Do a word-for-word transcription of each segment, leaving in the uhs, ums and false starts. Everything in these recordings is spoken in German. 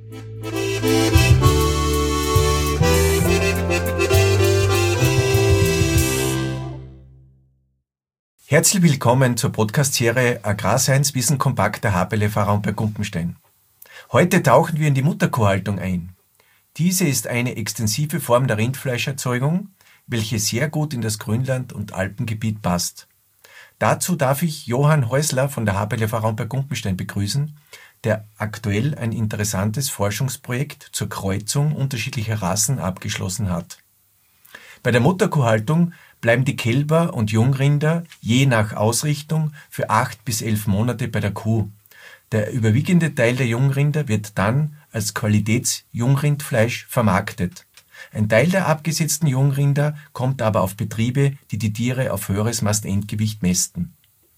Herzlich willkommen zur Podcast-Serie Agrarscience Wissen kompakt der H P L F A-Raum bei Gumpenstein. Heute tauchen wir in die Mutterkuhhaltung ein. Diese ist eine extensive Form der Rindfleischerzeugung, welche sehr gut in das Grünland- und Alpengebiet passt. Dazu darf ich Johann Häusler von der H P L F A-Raum bei Gumpenstein begrüßen, der aktuell ein interessantes Forschungsprojekt zur Kreuzung unterschiedlicher Rassen abgeschlossen hat. Bei der Mutterkuhhaltung bleiben die Kälber und Jungrinder je nach Ausrichtung für acht bis elf Monate bei der Kuh. Der überwiegende Teil der Jungrinder wird dann als Qualitätsjungrindfleisch vermarktet. Ein Teil der abgesetzten Jungrinder kommt aber auf Betriebe, die die Tiere auf höheres Mastendgewicht mästen.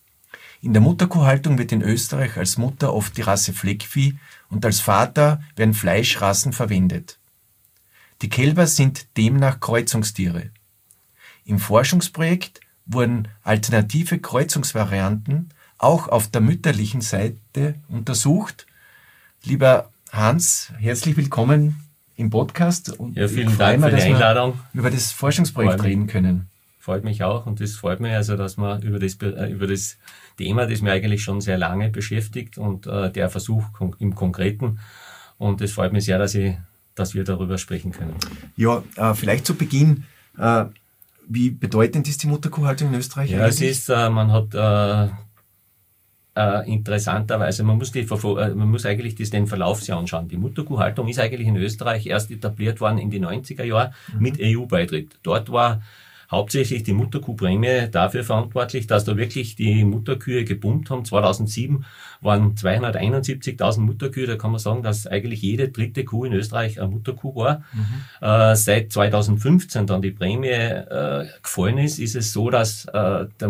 In der Mutterkuhhaltung wird in Österreich als Mutter oft die Rasse Fleckvieh und als Vater werden Fleischrassen verwendet. Die Kälber sind demnach Kreuzungstiere. Im Forschungsprojekt wurden alternative Kreuzungsvarianten auch auf der mütterlichen Seite untersucht. Lieber Hans, herzlich willkommen im Podcast. Und ja, vielen Dank für die Einladung. Wir über das Forschungsprojekt reden können. Freut mich auch und das freut mich also, dass wir über das, über das Thema, das mir eigentlich schon sehr lange beschäftigt und äh, der Versuch im Konkreten. Und es freut mich sehr, dass, ich, dass wir darüber sprechen können. Ja, äh, vielleicht zu Beginn. Äh, Wie bedeutend ist die Mutterkuhhaltung in Österreich? Ja, es ist, äh, man hat äh, äh, interessanterweise, man muss, die, äh, man muss eigentlich das, den Verlauf sich anschauen. Die Mutterkuhhaltung ist eigentlich in Österreich erst etabliert worden in die neunziger Jahren mhm. mit E U-Beitritt. Dort war hauptsächlich die Mutterkuhprämie dafür verantwortlich, dass da wirklich die Mutterkühe geboomt haben. zweitausendsieben waren zweihunderteinundsiebzigtausend Mutterkühe. Da kann man sagen, dass eigentlich jede dritte Kuh in Österreich eine Mutterkuh war. Mhm. Äh, seit zweitausendfünfzehn dann die Prämie äh, gefallen ist, ist es so, dass äh, der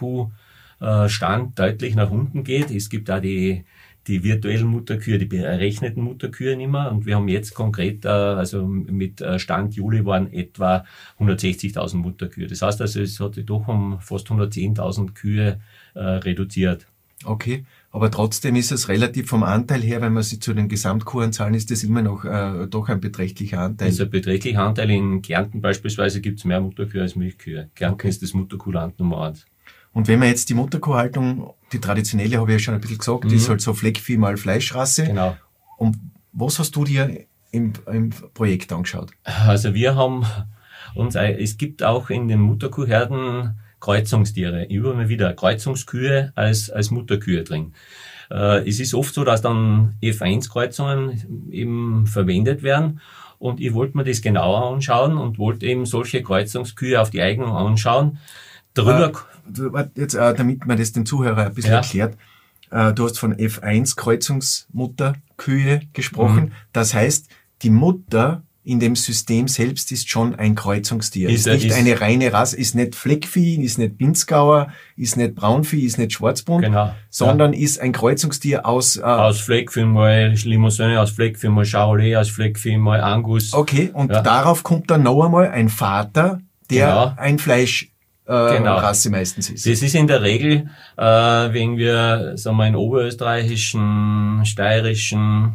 Mutterkuhstand deutlich nach unten geht. Es gibt auch die die virtuellen Mutterkühe, die berechneten Mutterkühe nicht mehr. Und wir haben jetzt konkret, also mit Stand Juli waren etwa hundertsechzigtausend Mutterkühe. Das heißt also, es hat sich doch um fast hundertzehntausend Kühe äh, reduziert. Okay, aber trotzdem ist es relativ vom Anteil her, wenn man sich zu den Gesamtkuhanzahlen, ist das immer noch äh, doch ein beträchtlicher Anteil. Das ist ein beträchtlicher Anteil. In Kärnten beispielsweise gibt es mehr Mutterkühe als Milchkühe. Kärnten okay. ist das Mutterkuhland Nummer eins. Und wenn man jetzt die Mutterkuhhaltung, die traditionelle, habe ich ja schon ein bisschen gesagt, mhm. die ist halt so Fleckvieh mal Fleischrasse. Genau. Und was hast du dir im, im Projekt angeschaut? Also wir haben uns, es gibt auch in den Mutterkuhherden Kreuzungstiere, immer wieder Kreuzungskühe als, als Mutterkühe drin. Äh, es ist oft so, dass dann F eins Kreuzungen eben verwendet werden. Und ich wollte mir das genauer anschauen und wollte eben solche Kreuzungskühe auf die Eignung anschauen. Darüber äh, jetzt, äh, damit man das den Zuhörer ein bisschen ja. erklärt, äh, du hast von F eins Kreuzungsmutterkühe gesprochen. Mhm. Das heißt, die Mutter in dem System selbst ist schon ein Kreuzungstier. Ist, ist nicht ist eine reine Rasse, ist nicht Fleckvieh, ist nicht Pinzgauer, ist nicht Braunvieh, ist nicht Schwarzbund, genau. sondern ja. ist ein Kreuzungstier aus... Äh, aus Fleckvieh mal Limousin, aus Fleckvieh mal Charolais, aus Fleckvieh mal Angus. Okay, und ja. darauf kommt dann noch einmal ein Vater, der genau. ein Fleisch Äh, genau. Rasse meistens ist. Das ist in der Regel, äh, wenn wir, sagen wir, in oberösterreichischen, steirischen,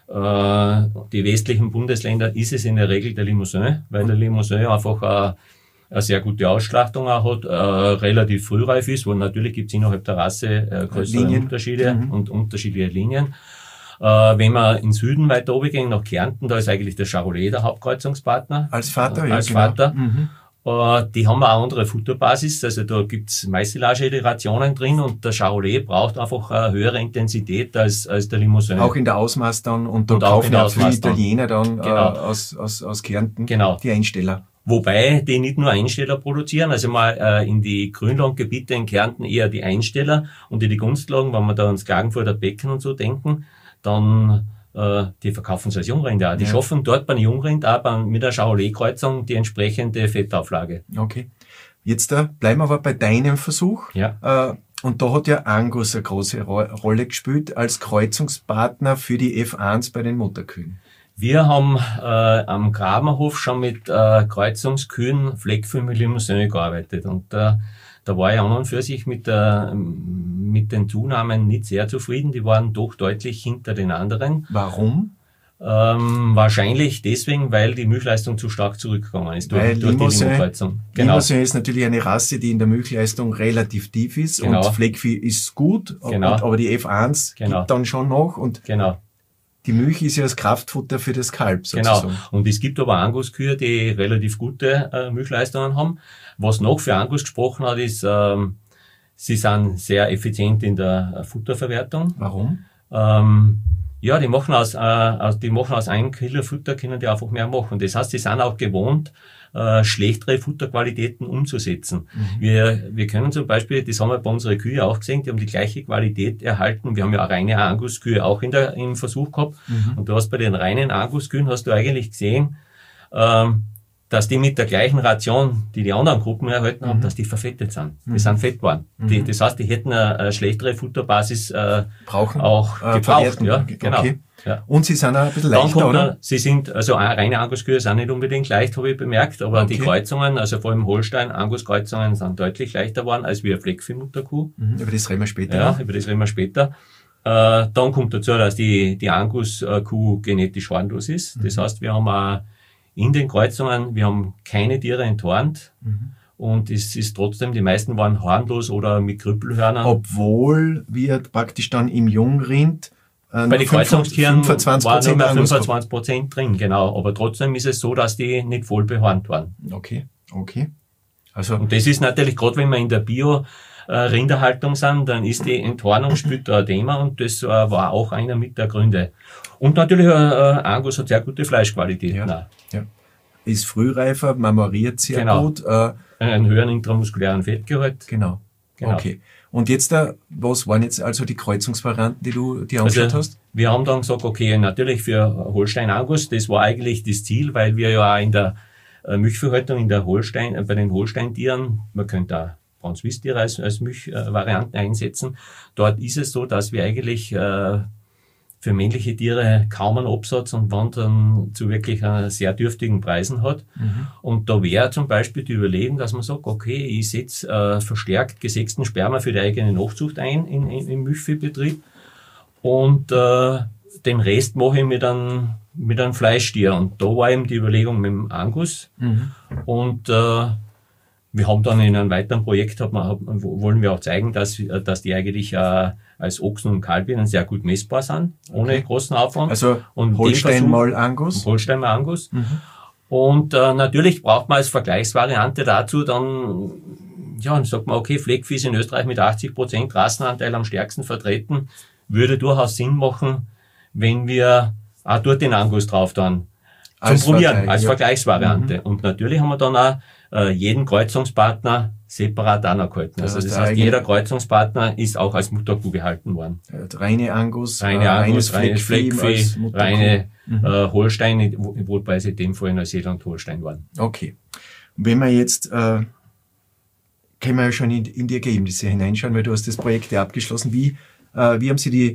äh, die westlichen Bundesländer, ist es in der Regel der Limousin, weil der Limousin einfach äh, eine sehr gute Ausschlachtung auch hat, äh, relativ frühreif ist, wo natürlich gibt es innerhalb der Rasse äh, größere Linien. Unterschiede mhm. und unterschiedliche Linien. Äh, wenn wir in Süden weiter oben gehen, nach Kärnten, da ist eigentlich der Charolais der Hauptkreuzungspartner. Als Vater, äh, ja. Als genau. Vater. Mhm. Uh, die haben eine andere Futterbasis, also da gibt's Maisilage-Rationen drin und der Charolais braucht einfach eine höhere Intensität als, als der Limousin. Auch in der Ausmaß dann und da und kaufen auch viele Italiener dann, dann genau. äh, aus, aus, aus Kärnten genau. die Einsteller. Wobei die nicht nur Einsteller produzieren, also mal äh, in die Grünlandgebiete in Kärnten eher die Einsteller und in die Gunstlagen, wenn wir da ans Klagenfurter Becken und so denken, dann die verkaufen es als Jungrind auch. Die ja. schaffen dort beim Jungrind auch beim, mit der Charolais-Kreuzung die entsprechende Fettauflage. Okay. Jetzt äh, bleiben wir aber bei deinem Versuch. Ja. Äh, und da hat ja Angus eine große Ro- Rolle gespielt als Kreuzungspartner für die F eins bei den Mutterkühen. Wir haben äh, am Grabenhof schon mit äh, Kreuzungskühen Fleckvieh mit Limousin gearbeitet und äh, da war ich an und für sich mit, der, mit den Zunahmen nicht sehr zufrieden. Die waren doch deutlich hinter den anderen. Warum? Ähm, wahrscheinlich deswegen, weil die Milchleistung zu stark zurückgegangen ist durch, Weil durch die Limousin- Limokreuzung. Genau. Limousin ist natürlich eine Rasse, die in der Milchleistung relativ tief ist Genau. und Fleckvieh ist gut, Genau. und, aber die F eins Genau. gibt dann schon noch und Genau. die Milch ist ja das Kraftfutter für das Kalb Genau. sozusagen. Und es gibt aber Anguskühe, die relativ gute äh, Milchleistungen haben. Was noch für Angus gesprochen hat, ist, ähm, sie sind sehr effizient in der äh, Futterverwertung. Warum? Ähm, ja, die machen aus, äh, aus, die machen aus einem Kilo Futter, können die einfach mehr machen. Das heißt, die sind auch gewohnt, äh, schlechtere Futterqualitäten umzusetzen. Mhm. Wir, wir können zum Beispiel, das haben wir bei unseren Kühe auch gesehen, die haben die gleiche Qualität erhalten. Wir haben ja auch reine Anguskühe auch in der, im Versuch gehabt. Mhm. Und du hast bei den reinen Anguskühen hast du eigentlich gesehen, ähm, dass die mit der gleichen Ration, die die anderen Gruppen erhalten haben, Mhm. dass die verfettet sind. Die Mhm. sind fettwaren. Mhm. Die, das heißt, die hätten eine, eine schlechtere Futterbasis äh, Brauchen? auch Äh, gebraucht. verwerten. Ja, Okay. genau. Okay. Ja. Und sie sind auch ein bisschen Dann leichter, kommt oder? noch, sie sind, also auch reine Anguskühe sind nicht unbedingt leicht, habe ich bemerkt, aber Okay. die Kreuzungen, also vor allem Holstein, Angus-Kreuzungen sind deutlich leichter geworden als wie eine Fleckvieh-Mutterkuh. Mhm. Über das reden wir später Ja, noch. über das reden wir später. Äh, dann kommt dazu, dass die, die Angus-Kuh genetisch hornlos ist. Das Mhm. heißt, wir haben auch in den Kreuzungen, wir haben keine Tiere enthornt. Mhm. Und es ist trotzdem, die meisten waren hornlos oder mit Krüppelhörnern. Obwohl wir praktisch dann im Jungrind äh, Bei den Kreuzungstieren fünfundzwanzig waren nur Prozent mehr Angus gehabt. fünfundzwanzig Prozent drin, genau. Aber trotzdem ist es so, dass die nicht voll behornt waren. Okay, okay. Also, Und das ist natürlich, gerade wenn wir in der Bio-Rinderhaltung sind, dann ist die Enthornung spielt da ein Thema und das äh, war auch einer mit der Gründe. Und natürlich, äh, Angus hat sehr gute Fleischqualität. Ja. Nein, ja. Ist frühreifer, marmoriert sehr Genau. gut. Äh, einen höheren intramuskulären Fettgehalt. genau. Genau. Okay. Und jetzt, da, was waren jetzt also die Kreuzungsvarianten, die du dir angeschaut Also, hast? wir haben dann gesagt, okay, natürlich für Holstein Angus, das war eigentlich das Ziel, weil wir ja auch in der äh, Milchviehhaltung, in der Holstein, äh, bei den Holsteintieren, man könnte auch Franzwist-Tiere als, als Milchvarianten einsetzen. Dort ist es so, dass wir eigentlich äh, für männliche Tiere kaum einen Absatz und wann dann zu wirklich äh, sehr dürftigen Preisen hat. Mhm. Und da wäre zum Beispiel die Überlegung, dass man sagt, okay, ich setze äh, verstärkt gesexten Sperma für die eigene Nachzucht ein in, in, im Milchviehbetrieb und äh, den Rest mache ich mit einem, mit einem Fleischtier. Und da war eben die Überlegung mit dem Angus. Mhm. Und äh, wir haben dann in einem weiteren Projekt, hat man, hat, wollen wir auch zeigen, dass, dass die eigentlich äh, als Ochsen und Kalbinnen sehr gut messbar sind, ohne Okay. großen Aufwand. Also Und Holstein den Versuch- mal Angus. Holstein mal Angus. Mhm. Und äh, natürlich braucht man als Vergleichsvariante dazu dann, ja, dann sagt man, okay, Fleckvieh ist in Österreich mit achtzig Prozent Rassenanteil am stärksten vertreten, würde durchaus Sinn machen, wenn wir auch dort den Angus drauf tun. Zum Als Probieren, Vergleich, als ja. Vergleichsvariante. Mhm. Und natürlich haben wir dann auch äh, jeden Kreuzungspartner separat anerkannt. Also Das das heißt, heißt, eigene- jeder Kreuzungspartner ist auch als Mutterkuh gehalten worden. Äh, Reine Angus, Reine äh, Angus, reines Fleckvieh Fleckvieh, als Mutterkuh. reine Mhm. äh, Holstein, wo- wobei sie in dem Fall Neuseeland Holstein waren. Okay. Wenn wir jetzt, äh, können wir ja schon in, in die Ergebnisse hineinschauen, weil du hast das Projekt ja abgeschlossen. Wie, äh, wie haben Sie die,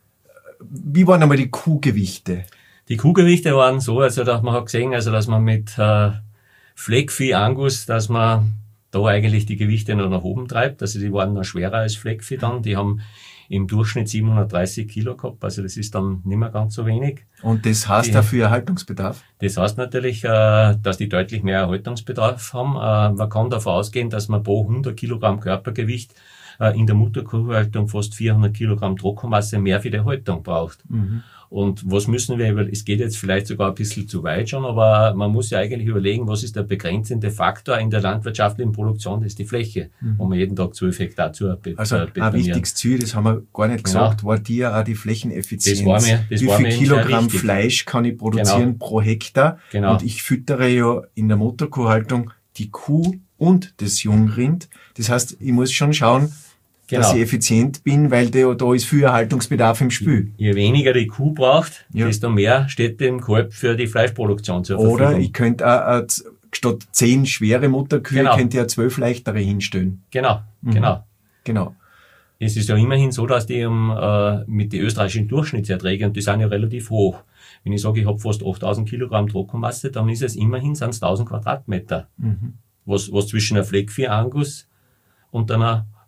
wie waren einmal die Kuhgewichte? Die Kuhgewichte waren so, also dass man hat gesehen, also dass man mit äh, Fleckvieh Angus, dass man da eigentlich die Gewichte noch nach oben treibt. Also die waren noch schwerer als Fleckvieh dann. Die haben im Durchschnitt siebenhundertdreißig Kilo gehabt. Also das ist dann nicht mehr ganz so wenig. Und das heißt Die- dafür Erhaltungsbedarf? Das heißt natürlich, äh, dass die deutlich mehr Erhaltungsbedarf haben. Äh, man kann davon ausgehen, dass man pro hundert Kilogramm Körpergewicht äh, in der Mutterkuhhaltung fast vierhundert Kilogramm Trockenmasse mehr für die Haltung braucht. Mhm. Und was müssen wir über, es geht jetzt vielleicht sogar ein bisschen zu weit schon, aber man muss ja eigentlich überlegen, was ist der begrenzende Faktor in der landwirtschaftlichen Produktion, das ist die Fläche, Mhm. wo man jeden Tag zwölf Hektar zu be- Also äh, ein betonieren. wichtiges Ziel, das haben wir gar nicht Genau. gesagt, war dir auch die Flächeneffizienz. Das war mir- das Wie war viel mir eben sehr Kilogramm wichtig. Fleisch kann ich produzieren pro Hektar? Genau. Und ich füttere ja in der Mutterkuhhaltung die Kuh und das Jungrind. Das heißt, ich muss schon schauen, dass Genau. ich effizient bin, weil da, da ist viel Erhaltungsbedarf im Spiel. Je weniger die Kuh braucht, Ja. desto mehr steht dem Kalb für die Fleischproduktion zur Verfügung. Oder ich könnte auch, äh, z- statt zehn schwere Mutterkühe, Genau. könnte ich auch zwölf leichtere hinstellen. Genau, Mhm. genau. Genau. Es ist ja immerhin so, dass die um, äh, mit den österreichischen Durchschnittserträgen, und die sind ja relativ hoch. Wenn ich sage, ich habe fast achttausend Kilogramm Trockenmasse, dann ist es immerhin sind's tausend Quadratmeter. Mhm. Was, was zwischen einer Fleckvieh Angus und einer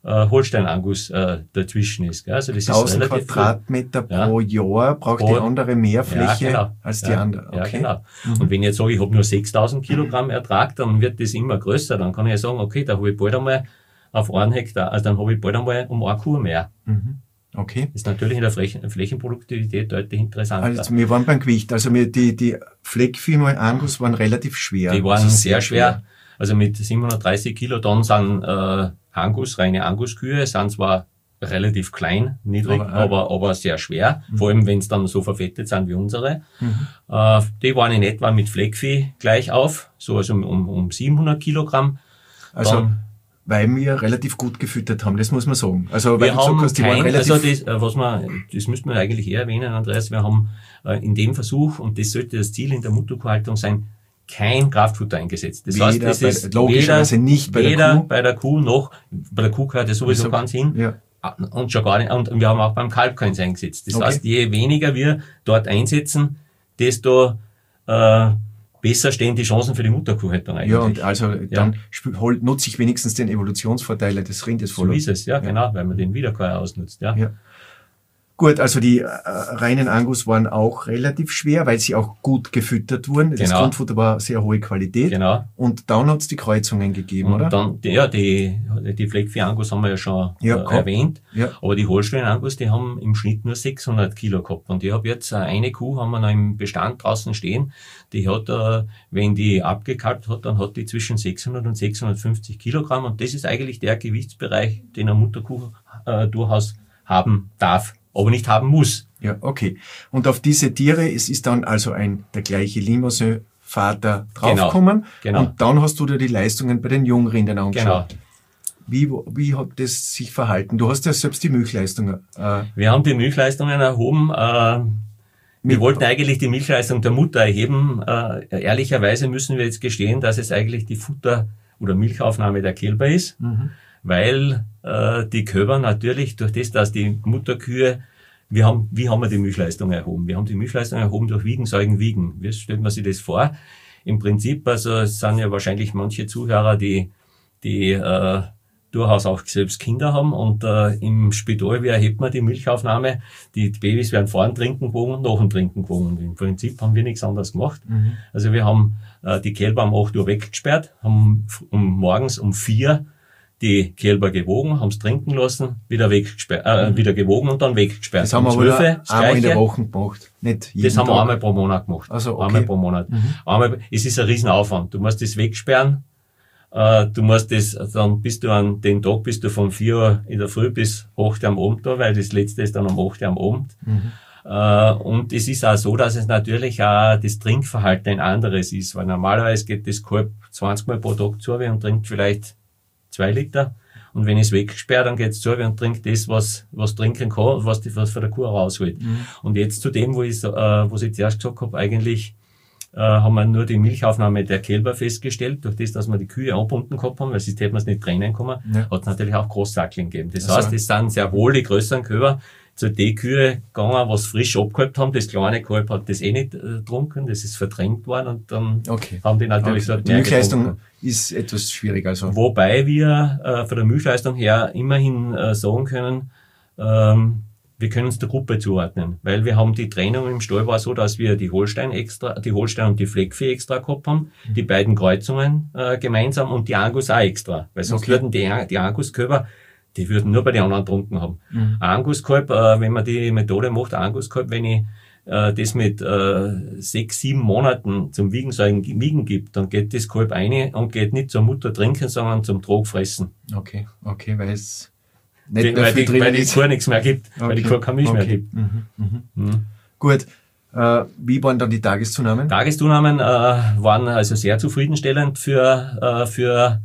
äh, Holstein-Angus äh, dazwischen ist. Gell? Also das tausend ist relativ Quadratmeter ja. pro Jahr braucht Pro, die andere mehr Fläche ja, genau. als die ja, andere. Okay. Ja, genau. Mhm. Und wenn ich jetzt sage, ich habe nur sechstausend Kilogramm Ertrag, dann wird das immer größer. Dann kann ich ja sagen, okay, da habe ich bald einmal auf einen Hektar, also dann habe ich bald einmal um eine Kuh mehr. Mhm. Okay. Das ist natürlich in der Flächen, Flächenproduktivität deutlich interessanter. Also wir waren beim Gewicht, also wir, die, die Fleckvieh mal Angus waren relativ schwer. Die waren also sehr schwer. Also mit siebenhundertdreißig Kilotonnen sind äh, Angus, reine Anguskühe, sind zwar relativ klein, niedrig, aber, aber, aber sehr schwer, mhm. vor allem wenn es dann so verfettet sind wie unsere. Mhm. Äh, die waren in etwa mit Fleckvieh gleich auf, so also um, um siebenhundert Kilogramm. Also dann, weil wir relativ gut gefüttert haben, das muss man sagen. Also weil wir haben hast, die kein, waren relativ also das, was man, das müsste man eigentlich eher erwähnen, Andreas, wir haben äh, in dem Versuch, und das sollte das Ziel in der Mutterkuhhaltung sein, kein Kraftfutter eingesetzt. Das heißt, das bei, ist logischerweise weder, nicht bei weder der Kuh. bei der Kuh noch, bei der Kuh gehört ja sowieso ganz hin. Ja. Und schon gar nicht, und wir haben auch beim Kalb keins eingesetzt. Das okay. heißt, je weniger wir dort einsetzen, desto äh, besser stehen die Chancen für die Mutterkuhhaltung eigentlich. Ja, und also ja. dann ja. nutze ich wenigstens den Evolutionsvorteile des Rindes voll. So ist es, ja, ja, genau, weil man den Wiederkäuer ausnutzt, ja. ja. Gut, also die äh, reinen Angus waren auch relativ schwer, weil sie auch gut gefüttert wurden. Das genau. Grundfutter war sehr hohe Qualität. Genau. Und dann hat es die Kreuzungen gegeben, und oder? Dann, ja, die, die Fleckvieh Angus haben wir ja schon ja, äh, erwähnt. Ja. Aber die Holstein Angus, die haben im Schnitt nur sechshundert Kilo gehabt. Und ich habe jetzt äh, eine Kuh, haben wir noch im Bestand draußen stehen, die hat, äh, wenn die abgekalbt hat, dann hat die zwischen sechshundert und sechshundertfünfzig Kilogramm. Und das ist eigentlich der Gewichtsbereich, den eine Mutterkuh äh, durchaus haben darf, aber nicht haben muss. Ja, okay. Und auf diese Tiere es ist dann also ein der gleiche Limousin-Vater draufgekommen. Genau, genau. Und dann hast du dir die Leistungen bei den Jungrindern angeschaut. Genau. Wie, wie hat das sich verhalten? Du hast ja selbst die Milchleistung. Äh, Wir haben die Milchleistungen erhoben. Äh, wir wollten eigentlich die Milchleistung der Mutter erheben. Äh, ehrlicherweise müssen wir jetzt gestehen, dass es eigentlich die Futter- oder Milchaufnahme der Kälber ist. Mhm. Weil äh, die Kälber natürlich durch das, dass die Mutterkühe, wir haben, wie haben wir die Milchleistung erhoben? Wir haben die Milchleistung erhoben durch Wiegen, Säugen, Wiegen. Wie stellt man sich das vor? Im Prinzip, also es sind ja wahrscheinlich manche Zuhörer, die die äh, durchaus auch selbst Kinder haben und äh, im Spital, wie erhebt man die Milchaufnahme? Die Babys werden vorn trinken gewogen und nachher trinken gewogen. Im Prinzip haben wir nichts anderes gemacht. Mhm. Also wir haben äh, die Kälber um acht Uhr weggesperrt, haben um, morgens um vier die Kälber gewogen, haben es trinken lassen, wieder weggesperrt, äh, mhm. wieder gewogen und dann weggesperrt. Das haben wir aber einmal in der Woche gemacht, nicht jeden Das haben Tag. wir einmal pro Monat gemacht. Also okay. Einmal pro Monat. Mhm. Einmal, es ist ein Riesenaufwand. Du musst das wegsperren, äh, du musst das, dann bist du an den Tag, bist du von vier Uhr in der Früh bis acht Uhr am Abend da, weil das letzte ist dann um acht Uhr am Abend. Mhm. Äh, und es ist auch so, dass es natürlich auch das Trinkverhalten ein anderes ist, weil normalerweise geht das Kalb zwanzig Mal pro Tag zu und trinkt vielleicht zwei Liter. Und wenn ich es wegsperre, dann geht's zu und trinkt das, was was trinken kann und was, die, was von der Kuh rausholt. Mhm. Und jetzt zu dem, wo ich, äh, was ich zuerst gesagt habe, eigentlich äh, haben wir nur die Milchaufnahme der Kälber festgestellt, durch das, dass wir die Kühe angebunden gehabt haben, weil sonst hätten wir es nicht trennen können, ja. Hat es natürlich auch Großsackeln gegeben. Das also. heißt, es sind sehr wohl die größeren Kälber zu den Kühe gegangen, was frisch abgehalten haben. Das kleine Kalb hat das eh nicht äh, getrunken, das ist verdrängt worden und dann okay. haben die natürlich okay. dort die mehr Milchleistung getrunken. Ist etwas schwierig. Also. Wobei wir äh, von der Milchleistung her immerhin äh, sagen können, ähm, wir können es der Gruppe zuordnen, weil wir haben die Trennung im Stall war so, dass wir die Holstein extra, die Holstein und die Fleckvieh extra gehabt haben, mhm. die beiden Kreuzungen äh, gemeinsam und die Angus auch extra, weil sonst okay. würden die, die Anguskälber, die würden nur bei den anderen trunken haben. Mhm. Anguskalb, äh, wenn man die Methode macht, Anguskalb, wenn ich äh, das mit äh, sechs, sieben Monaten zum Wiegen, so ein Wiegen gibt, dann geht das Kalb rein und geht nicht zur Mutter trinken, sondern zum Trog fressen. Okay, okay, weil es nicht die, weil, die, weil die Kuh nichts mehr gibt, okay. weil die Kuh keine Milch okay. mehr gibt. Mhm. Mhm. Mhm. Gut. Äh, wie waren dann die Tageszunahmen? Tageszunahmen äh, waren also sehr zufriedenstellend für, äh, für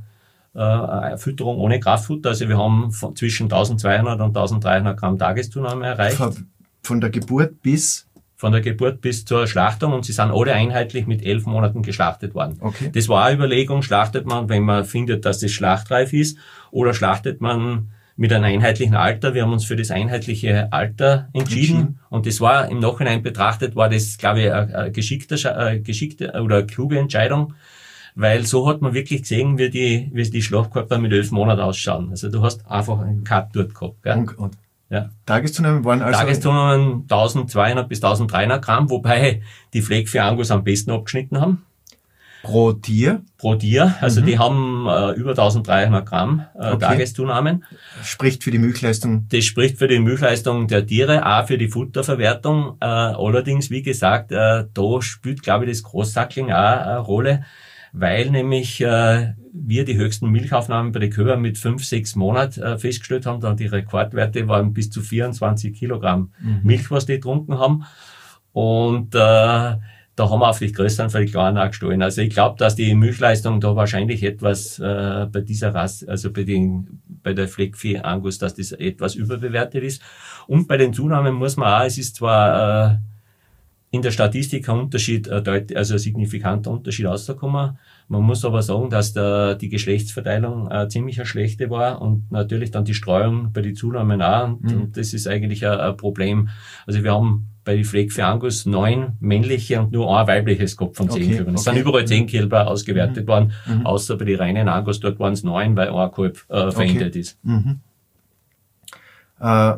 äh, Fütterung ohne Kraftfutter. Also wir haben von zwischen eintausendzweihundert und eintausenddreihundert Gramm Tageszunahme erreicht. Von, von der Geburt bis? Von der Geburt bis zur Schlachtung und sie sind alle einheitlich mit elf Monaten geschlachtet worden. Okay. Das war eine Überlegung, schlachtet man, wenn man findet, dass es schlachtreif ist, oder schlachtet man mit einem einheitlichen Alter. Wir haben uns für das einheitliche Alter entschieden, entschieden. Und das war im Nachhinein betrachtet, war das, glaube ich, eine geschickte, geschickte oder eine kluge Entscheidung, weil so hat man wirklich gesehen, wie die, wie die Schlachtkörper mit elf Monaten ausschauen. Also du hast einfach einen Cut dort gehabt. Gell? Und, und ja. Tageszunahmen waren also... Tageszunahmen tausendzweihundert bis tausenddreihundert Gramm, wobei die Fleckvieh Angus am besten abgeschnitten haben. Pro Tier? Pro Tier. Also mhm. die haben äh, über tausenddreihundert Gramm äh, okay. Tageszunahmen. Spricht für die Milchleistung? Das spricht für die Milchleistung der Tiere, auch für die Futterverwertung. Äh, allerdings, wie gesagt, äh, da spielt, glaube ich, das Großsackling auch eine Rolle, weil nämlich äh, wir die höchsten Milchaufnahmen bei den Kühen mit fünf, sechs Monaten äh, festgestellt haben. Da die Rekordwerte waren bis zu vierundzwanzig Kilogramm mhm. Milch, was die getrunken haben. Und äh, da haben wir auf die größeren für die kleinen auch gestohlen. Also ich glaube, dass die Milchleistung da wahrscheinlich etwas äh, bei dieser Rasse, also bei den bei der Fleckvieh Angus, dass das etwas überbewertet ist. Und bei den Zunahmen muss man auch, es ist zwar äh, in der Statistik ein Unterschied, äh, deut, also ein signifikanter Unterschied rausgekommen. Man muss aber sagen, dass der, die Geschlechtsverteilung äh, ziemlich eine schlechte war und natürlich dann die Streuung bei den Zunahmen auch. Und, mhm. und das ist eigentlich ein, ein Problem. Also wir haben bei den Fleckvieh Angus neun männliche und nur ein weibliches gehabt von zehn okay, Kälbern. Es okay. sind überall zehn Kälber ausgewertet mhm. worden, mhm. außer bei den reinen Angus, dort waren es neun, weil ein Kalb äh, verändert okay. ist. Mhm. Äh,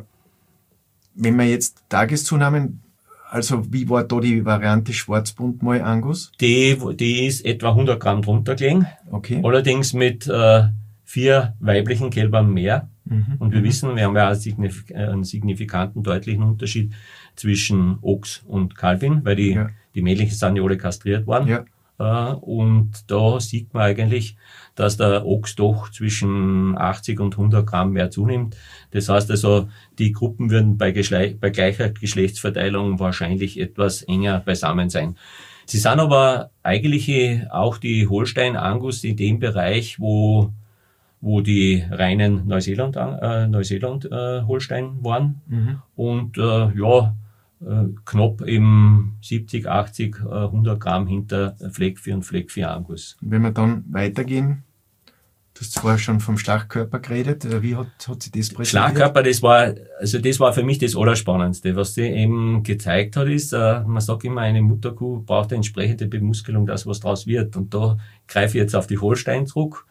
wenn man jetzt Tageszunahmen, also wie war da die Variante Schwarzbuntmal Angus? Die, die ist etwa hundert Gramm drunter gelegen, okay. allerdings mit äh, vier weiblichen Kälbern mehr. Mhm. Und wir mhm. wissen, wir haben ja einen signifikanten, deutlichen Unterschied zwischen Ochs und Kalbin, weil die, ja. die männlichen sind ja alle kastriert worden. Ja. Äh, und da sieht man eigentlich, dass der Ochs doch zwischen achtzig und hundert Gramm mehr zunimmt. Das heißt also, die Gruppen würden bei, Geschle- bei gleicher Geschlechtsverteilung wahrscheinlich etwas enger beisammen sein. Sie sind aber eigentlich auch die Holstein Angus in dem Bereich, wo wo die reinen Neuseeland, äh, Neuseeland äh, Holstein waren mhm. und äh, ja äh, knapp im siebzig, achtzig, äh, hundert Gramm hinter Fleckvieh und Fleckvieh Angus. Wenn wir dann weitergehen, du hast vorher schon vom Schlachtkörper geredet, wie hat, hat sich das präsentiert? Schlachtkörper, das war, also das war für mich das Allerspannendste. Was sie eben gezeigt hat, ist, äh, man sagt immer, eine Mutterkuh braucht eine entsprechende Bemuskelung, dass was draus wird. Und da greife ich jetzt auf die Holstein zurück.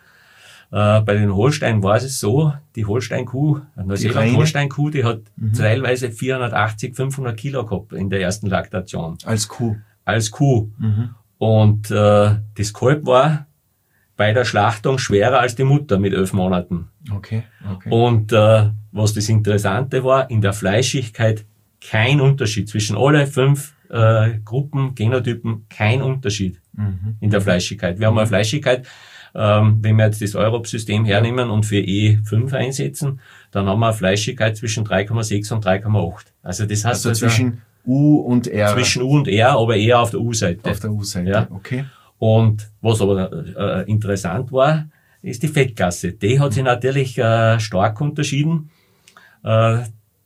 Äh, bei den Holstein war es so, die Holstein-Kuh, eine Neuseeland-Holstein-Kuh, die hat mhm. teilweise vierhundertachtzig, fünfhundert Kilo gehabt in der ersten Laktation. Als Kuh? Als Kuh. Mhm. Und äh, das Kalb war bei der Schlachtung schwerer als die Mutter mit elf Monaten. Okay, okay. Und äh, was das Interessante war, in der Fleischigkeit kein Unterschied zwischen alle fünf äh, Gruppen, Genotypen, kein Unterschied mhm. in der Fleischigkeit. Wir haben eine Fleischigkeit, Ähm, wenn wir jetzt das Europ-System hernehmen und für E fünf einsetzen, dann haben wir eine Fleischigkeit zwischen drei Komma sechs und drei Komma acht. Also das heißt also zwischen U und R. Zwischen U und R, aber eher auf der U-Seite. Auf der U-Seite, ja. Okay. Und was aber äh, interessant war, ist die Fettgasse. Die hat sich natürlich äh, stark unterschieden. Äh,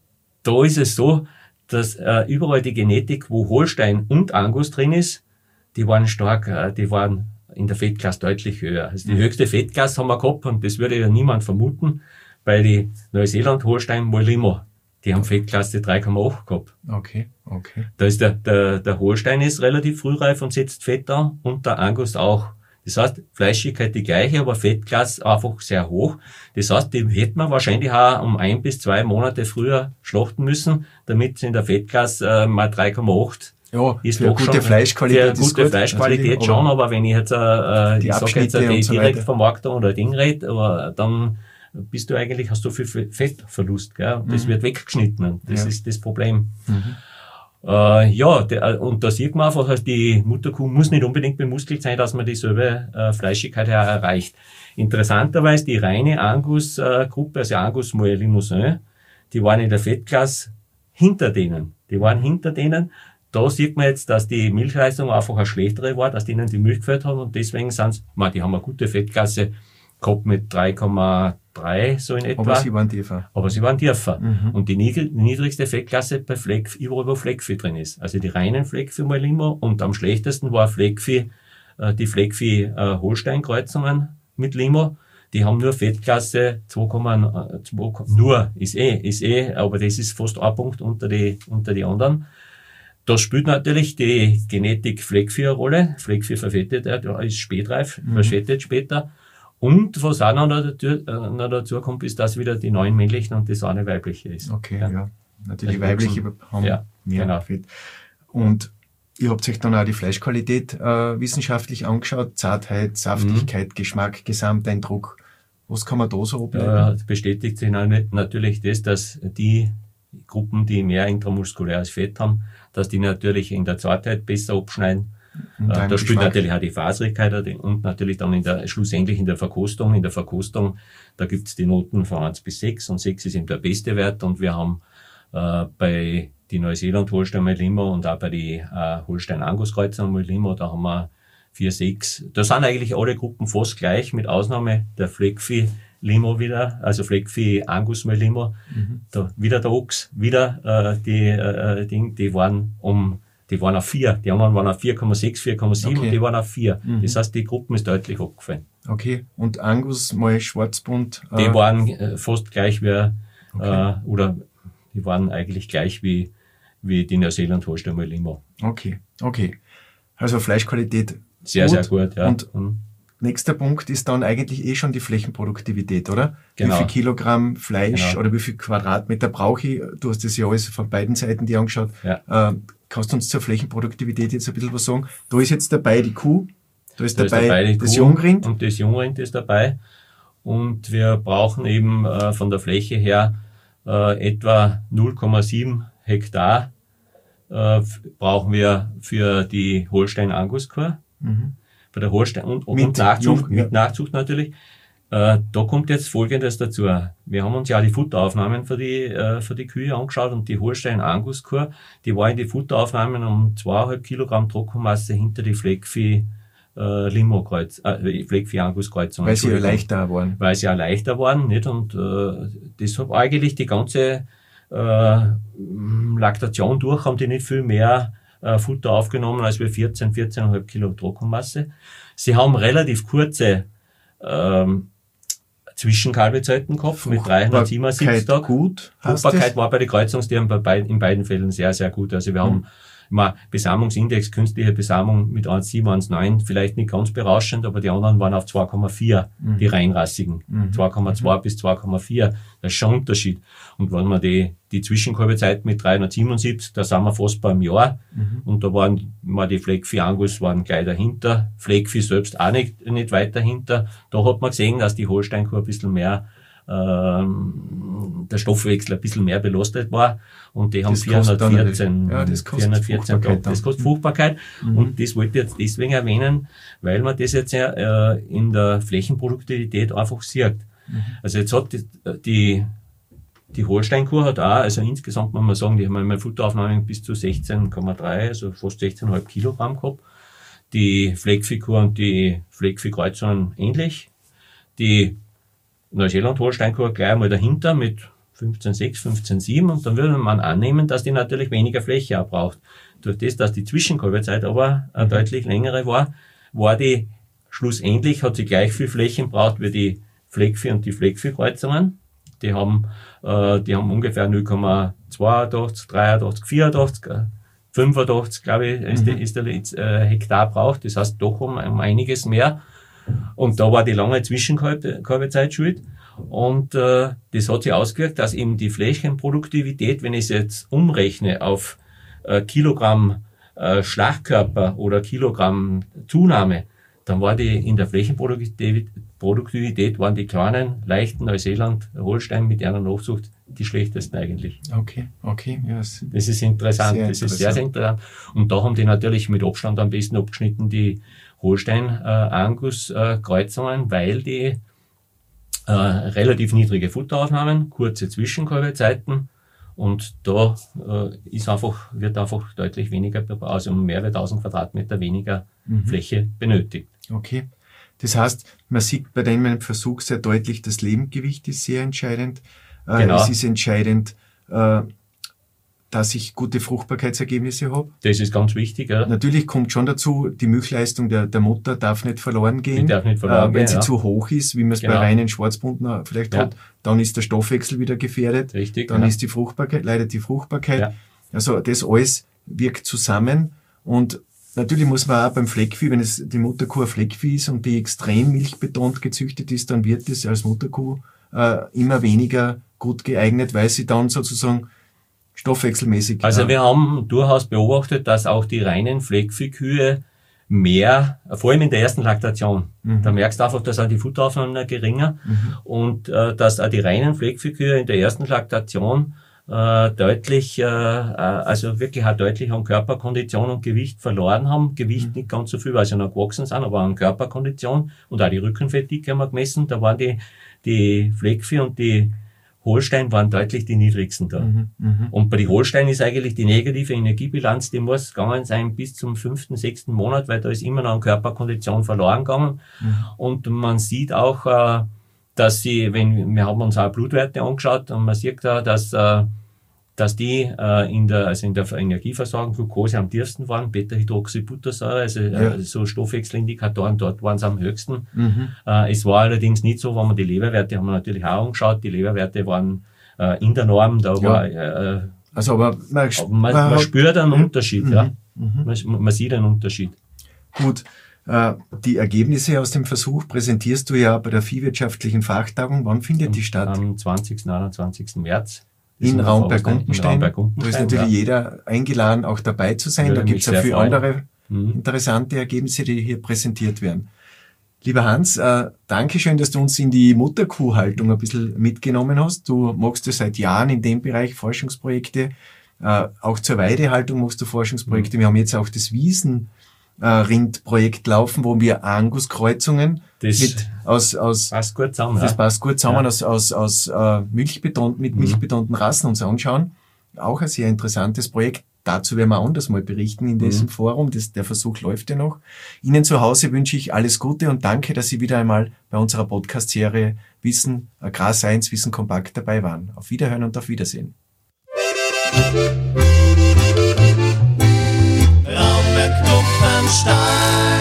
da ist es so, dass äh, überall die Genetik, wo Holstein und Angus drin ist, die waren stark, äh, die waren in der Fettklasse deutlich höher. Also die höchste Fettklasse haben wir gehabt und das würde ja niemand vermuten, bei die Neuseeland Holstein mal Limo. Die haben Fettklasse drei Komma acht gehabt. Okay, okay. Da ist der, der, der Holstein ist relativ frühreif und setzt Fett an und der Angus auch. Das heißt, Fleischigkeit die gleiche, aber Fettklasse einfach sehr hoch. Das heißt, die hätten wir wahrscheinlich auch um ein bis zwei Monate früher schlachten müssen, damit sie in der Fettklasse äh, mal drei Komma acht ja, ist für doch gute schon, Fleischqualität. Für gute gut, Fleischqualität schon, aber wenn ich jetzt, äh, die ich sag jetzt die so Direktvermarktung oder Ding red, aber dann bist du eigentlich, hast du viel Fettverlust, gell? Und das mhm. wird weggeschnitten. Das ja. ist das Problem. Mhm. Äh, ja, der, und da sieht man einfach, die Mutterkuh muss nicht unbedingt bemuskelt sein, dass man dieselbe äh, Fleischigkeit ja erreicht. Interessanterweise die reine Angus-Gruppe, also Angus Moët Limousin, die waren in der Fettklasse hinter denen. Die waren hinter denen. Da sieht man jetzt, dass die Milchleistung einfach eine schlechtere war, dass denen die Milch gefällt hat und deswegen sind man, die haben eine gute Fettklasse gehabt mit drei Komma drei, so in etwa. Aber sie waren tiefer. Aber sie waren tiefer. Mhm. Und die niedrigste Fettklasse bei Fleck, überall wo Fleckvieh drin ist. Also die reinen Fleckvieh mal Limo und am schlechtesten war Fleckvieh, äh, die Fleckvieh äh, Holstein-Kreuzungen mit Limo. Die haben nur Fettklasse zwei Komma zwei, nur, ist eh, ist eh, aber das ist fast ein Punkt unter die, unter die anderen. Da spielt natürlich die Genetik Fleckvieh eine Rolle. Fleckvieh verfettet, er ist spätreif, mhm. verfettet später. Und was auch noch dazu, äh, noch dazu kommt, ist, dass wieder die neun männlichen und das eine weibliche ist. Okay, ja. ja. Natürlich weibliche haben ja, mehr genau. Fett. Und ihr habt euch dann auch die Fleischqualität äh, wissenschaftlich angeschaut. Zartheit, Saftigkeit, mhm. Geschmack, Gesamteindruck. Was kann man da so ableiten? Ja, bestätigt sich natürlich das, dass die Gruppen, die mehr intramuskuläres Fett haben, dass die natürlich in der Zartheit besser abschneiden. Äh, da spielt Geschmack. Natürlich auch die Faserigkeit und natürlich dann in der, schlussendlich in der Verkostung. In der Verkostung, da gibt's die Noten von eins bis sechs und sechs ist eben der beste Wert und wir haben äh, bei die Neuseeland-Holstein-Melimo und auch bei die äh, Holstein-Angus-Kreuzer-Melimo, da haben wir vier, sechs. Da sind eigentlich alle Gruppen fast gleich, mit Ausnahme der Fleckvieh-Limo wieder, also Fleckvieh-Angus-Melimo. Mhm. Da wieder der Ochs, wieder äh, die äh, Ding, die waren um Die waren auf vier. Die anderen waren auf vier Komma sechs, vier Komma sieben okay. und die waren auf vier. Mhm. Das heißt, die Gruppen ist deutlich abgefallen. Okay. Und Angus mal Schwarzbund? Äh die waren äh, fast gleich wie, okay. äh, oder die waren eigentlich gleich wie, wie die Neuseeland Holstein Melimo. Okay. Okay. Also Fleischqualität sehr, gut. sehr gut, ja. Und mhm. nächster Punkt ist dann eigentlich eh schon die Flächenproduktivität, oder? Genau. Wie viel Kilogramm Fleisch genau. oder wie viel Quadratmeter brauche ich? Du hast das ja alles von beiden Seiten dir angeschaut. Ja. Äh, kannst du uns zur Flächenproduktivität jetzt ein bisschen was sagen? Da ist jetzt dabei die Kuh, da ist da dabei, ist dabei das Kuh Jungrind. Und das Jungrind ist dabei. Und wir brauchen eben äh, von der Fläche her äh, etwa null Komma sieben Hektar äh, brauchen wir für die Holstein-Angus-Kuh. Mhm. Bei der Holstein und, und mit Nachzucht, Jung, ja. mit Nachzucht natürlich. Äh, da kommt jetzt Folgendes dazu. Wir haben uns ja die Futteraufnahmen für die, äh, für die Kühe angeschaut und die Holstein-Angus-Kuh, die war in die Futteraufnahmen um zweieinhalb Kilogramm Trockenmasse hinter die Fleckvieh äh, Limo-Kreuz, äh, Fleckvieh-Angus-Kreuzung. Weil sie ja leichter waren. Weil sie ja leichter waren, nicht? Und äh, deshalb eigentlich die ganze äh, Laktation durch haben die nicht viel mehr äh, Futter aufgenommen als wir vierzehn, vierzehn Komma fünf Kilo Trockenmasse. Sie haben relativ kurze ähm, Zwischenkalbezeiten gehabt mit dreihundertsiebenundsiebzig Tagen. Gut. Fruchtbarkeit war bei den Kreuzungstieren bei beid, in beiden Fällen sehr, sehr gut. Also wir mhm. haben immer Besamungsindex, künstliche Besamung mit eins Komma sieben, eins Komma neun, vielleicht nicht ganz berauschend, aber die anderen waren auf zwei Komma vier, mhm. die reinrassigen. Mhm. zwei Komma zwei mhm. bis zwei Komma vier. Das ist schon ein Unterschied. Und wenn man die, die Zwischenkalbezeit mit dreihundertsiebenundsiebzig, da sind wir fast beim Jahr. Mhm. Und da waren, mal die Fleckvieh Angus waren gleich dahinter. Fleckvieh selbst auch nicht, nicht weit dahinter. Da hat man gesehen, dass die Holsteinkuh ein bisschen mehr, ähm, der Stoffwechsel ein bisschen mehr belastet war. Und die haben das vierhundertvierzehn, ja, das kostet vierhundertvierzehn Fruchtbarkeit. Das kostet Fruchtbarkeit. Mhm. Und das wollte ich jetzt deswegen erwähnen, weil man das jetzt ja äh, in der Flächenproduktivität einfach sieht. Mhm. Also jetzt hat die, die, die Holsteinkuh hat auch, also insgesamt muss man sagen, die haben einmal Futteraufnahmen bis zu sechzehn Komma drei, also fast sechzehn Komma fünf Kilogramm gehabt. Die Fleckviehkuh und die Fleckvieh-Kreuzungen ähnlich. Die Neuseeland-Holsteinkuh gleich einmal dahinter mit fünfzehn Komma sechs, fünfzehn Komma sieben und dann würde man annehmen, dass die natürlich weniger Fläche auch braucht. Durch das, dass die Zwischenkalbezeit aber eine deutlich längere war, war die schlussendlich, hat sie gleich viel Flächen braucht wie die Fleckvieh und die Fleckvieh-Kreuzungen. Die haben, äh, die haben ungefähr null Komma zweiundachtzig, dreiundachtzig, vierundachtzig, fünfundachtzig, glaube ich, ist, mhm. ist der äh, Hektar braucht. Das heißt doch um, um einiges mehr. Und da war die lange Zwischenkalbezeit schuld. Und äh, das hat sich ausgewirkt, dass eben die Flächenproduktivität, wenn ich es jetzt umrechne auf äh, Kilogramm äh, Schlachtkörper oder Kilogramm Zunahme, dann war die in der Flächenproduktivität Produktivität waren die kleinen, leichten Neuseeland, Holstein mit einer Nachzucht die schlechtesten eigentlich. Okay, okay. Yes. Das ist interessant, das ist sehr, sehr interessant. Und da haben die natürlich mit Abstand am besten abgeschnitten, die Holstein-Angus-Kreuzungen, weil die äh, relativ niedrige Futteraufnahmen, kurze Zwischenkalbezeiten und da äh, ist einfach, wird einfach deutlich weniger, also mehrere tausend Quadratmeter weniger mhm. Fläche benötigt. Okay. Das heißt, man sieht bei dem Versuch sehr deutlich, das Lebendgewicht ist sehr entscheidend. Äh, genau. Es ist entscheidend, äh, dass ich gute Fruchtbarkeitsergebnisse habe. Das ist ganz wichtig. Ja. Natürlich kommt schon dazu, die Milchleistung der, der Mutter darf nicht verloren gehen. Die darf nicht verloren äh, wenn gehen, sie ja. zu hoch ist, wie man es genau. bei reinen Schwarzbunden vielleicht ja. hat, dann ist der Stoffwechsel wieder gefährdet. Richtig, dann ja. ist die Fruchtbarkeit, leidet die Fruchtbarkeit. Ja. Also das alles wirkt zusammen. Und natürlich muss man auch beim Fleckvieh, wenn es die Mutterkuh ein Fleckvieh ist und die extrem milchbetont gezüchtet ist, dann wird es als Mutterkuh äh, immer weniger gut geeignet, weil sie dann sozusagen stoffwechselmäßig... Also äh, wir haben durchaus beobachtet, dass auch die reinen Fleckviehkühe mehr, vor allem in der ersten Laktation, mhm. da merkst du einfach, dass auch die Futteraufnahme geringer mhm. und äh, dass auch die reinen Fleckviehkühe in der ersten Laktation äh, deutlich, äh, also wirklich auch deutlich an Körperkondition und Gewicht verloren haben. Gewicht mhm. nicht ganz so viel, weil sie noch gewachsen sind, aber an Körperkondition und auch die Rückenfettdicke haben wir gemessen. Da waren die, die Fleckvieh und die Holstein waren deutlich die niedrigsten da. Mhm, mh. Und bei den Holstein ist eigentlich die negative Energiebilanz, die muss gegangen sein bis zum fünften, sechsten Monat, weil da ist immer noch an Körperkondition verloren gegangen. Mhm. Und man sieht auch, äh, dass sie, wenn, wir haben uns auch Blutwerte angeschaut und man sieht da, dass, äh, dass die äh, in der, also in der Energieversorgung Glucose am tiefsten waren, Beta-Hydroxybuttersäure, also ja. äh, so Stoffwechselindikatoren, dort waren sie am höchsten. Mhm. Äh, es war allerdings nicht so, wenn man die Leberwerte haben wir natürlich auch angeschaut, die Leberwerte waren äh, in der Norm, da ja. war, äh, also aber man, man, man, man spürt einen mhm. Unterschied, mhm. ja. Mhm. Man, man sieht einen Unterschied. Gut. Die Ergebnisse aus dem Versuch präsentierst du ja bei der Viehwirtschaftlichen Fachtagung. Wann findet am, die statt? Am zwanzigsten, einundzwanzigsten März. In Raum bei Gumpenstein. Da ist natürlich ja. jeder eingeladen, auch dabei zu sein. Würde da gibt es ja viele freuen. andere mhm. interessante Ergebnisse, die hier präsentiert werden. Lieber Hans, äh, danke schön, dass du uns in die Mutterkuhhaltung ein bisschen mitgenommen hast. Du machst ja seit Jahren in dem Bereich Forschungsprojekte. Äh, auch zur Weidehaltung machst du Forschungsprojekte. Mhm. Wir haben jetzt auch das Wiesen Rindprojekt laufen, wo wir Angus-Kreuzungen das mit aus aus passt gut zusammen, das ja. passt gut zusammen ja. aus aus aus äh, Milchbeton mit mhm. milchbetonten Rassen uns anschauen. Auch ein sehr interessantes Projekt. Dazu werden wir anders mal berichten in diesem mhm. Forum. Das, der Versuch läuft ja noch. Ihnen zu Hause wünsche ich alles Gute und danke, dass Sie wieder einmal bei unserer Podcast-Serie Wissen Agrarscience Wissen kompakt dabei waren. Auf Wiederhören und auf Wiedersehen. Raum bei Gumpenstein.